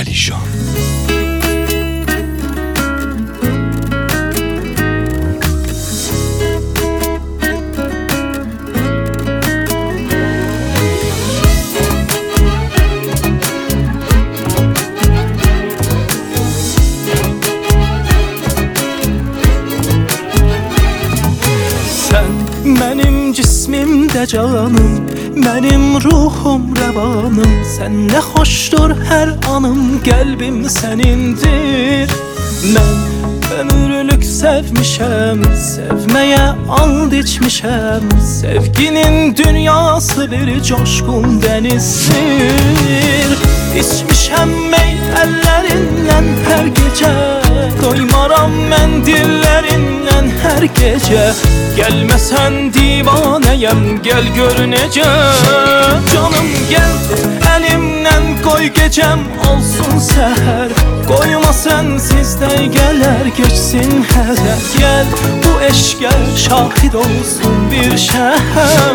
Alişan. Mənim cismimdə canım, mənim ruhum rəvanım. Sən nə xoşdur hər anım, qəlbim sənindir. Mən ömürlük sevmişəm, sevməyə and içmişəm. Sevginin dünyası bir coşqun dənizdir. İçmişəm mey əllərindən hər gecə, doymaram mən dillərindən hər gecə. Gəlməsən divanəyəm, gəl gör necə. Canım gəl əlimdən qoy gecəm olsun səhər. Qoyma sənsiz dəqiqələr geçsin hədər. Gəl bu eşqə şahid olsun bir şəhər.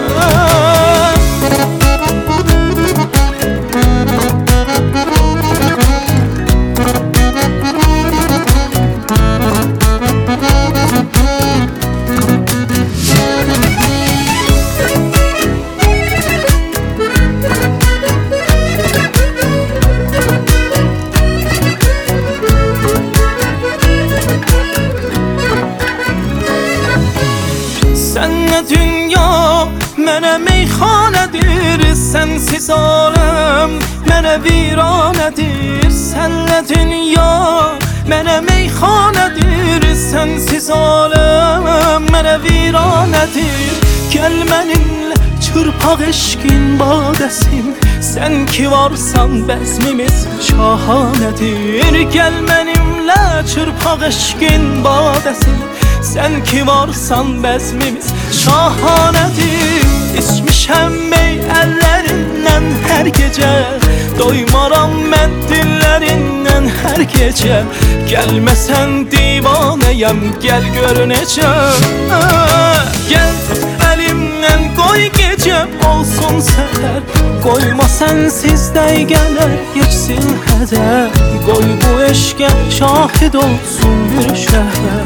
Sənlə dünya mənə meyxanədir, sənsiz aləm mənə viranədir. Sənlə dünya mənə meyxanədir, sənsiz aləm mənə viranədir. Gəl mənimlə çırpaq eşqin badəsin, sən ki varsan bəzmimiz şahanədir. Gəl mənimlə çırpaq eşqin badəsin, sən ki varsan bəzmimiz şahanədir. İçmişəm mey əllərindən hər gecə, doymaram mən dillərindən hər gecə. Gəlməsən divanəyəm, gəl gör necə. Gəl əlimdən qoy gecəm olsun səhər. Qoyma sənsiz dəqiqələr geçsin hədər. Qoy bu eşqə şahid olsun bir şəhər.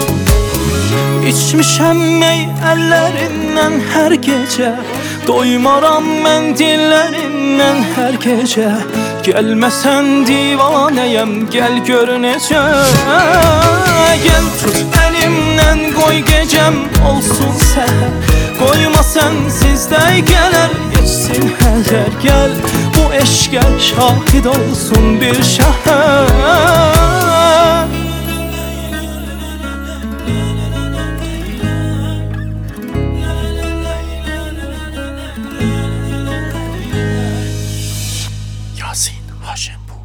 İçmişəm mey əllərindən hər gecə, doymaram mən dillərindən hər gecə. Gəlməsən divanəyəm, gəl gör necə. Gəl tut əlimdən qoy gecəm olsun səhər. Qoyma sənsiz dəqiqələr geçsin hədər. Gəl bu eşqə şahid olsun bir şəhər. Yasin Haşempur.